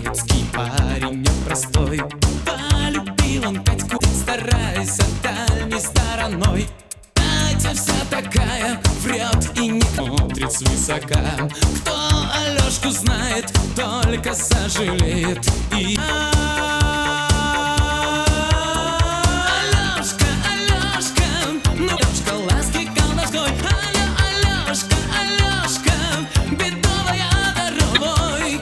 Детский парень непростой, полюбил он Катьку, стараясь дальней стороной. Катя вся такая, врет и не смотрит свысока. Кто Алёшку знает, только сожалеет. И Алёшка, Алёшка, ну Алёшка ласки колдовской. Алёшка, Алёшка, бедовая дорогой.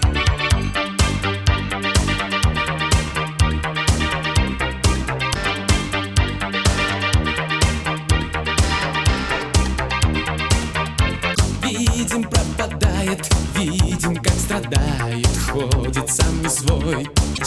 Видим, пропадает, видим, как страдает, ходит сам не свой.